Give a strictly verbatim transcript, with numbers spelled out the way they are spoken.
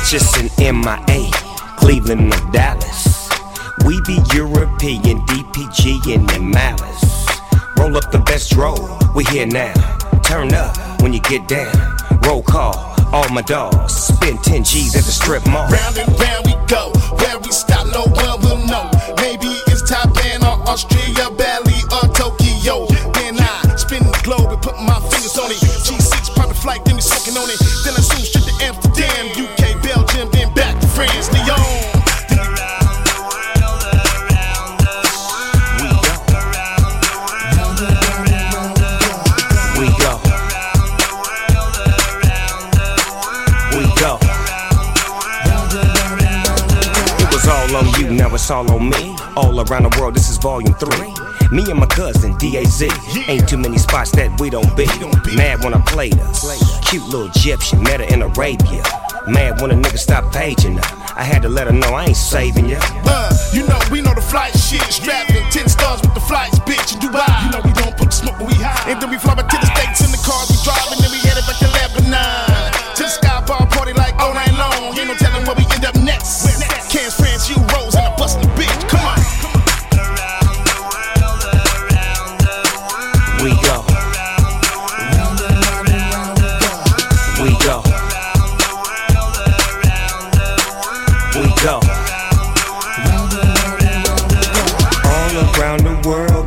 Just in M I A, Cleveland or Dallas. We be European, D P G and in Malice. Roll up the best roll, we here now. Turn up when you get down. Roll call, all my dogs. Spend ten G's at the strip mall. Round and round we go, where we stop no one will know. Maybe it's Thailand or Australia, Bali or Tokyo. Then I spin the globe and put my fingers on it. G six private flight, then we smoking on it. Then I zoom straight to Amsterdam, U K, Belgium, then back to France, Lyon. All on you, now it's all on me. All around the world, this is volume three. Me and my cousin, D A Z. Ain't too many spots that we don't be. Mad when I played her. Cute little Egyptian, met her in Arabia. Mad when a nigga stopped paging her. I had to let her know I ain't saving ya. Uh, you know, we know the flight shit. Strapping ten stars with the flights, bitch, in Dubai. You know we don't put the smoke when we high. And then we fly back to the States in the car we drive. And then we headed back to Lebanon. To the sky bar party like all night long. Ain't no telling where we end up next. Cans, France, you rose, and I bust the bitch. Come on. We go. We go. We go. All around the world.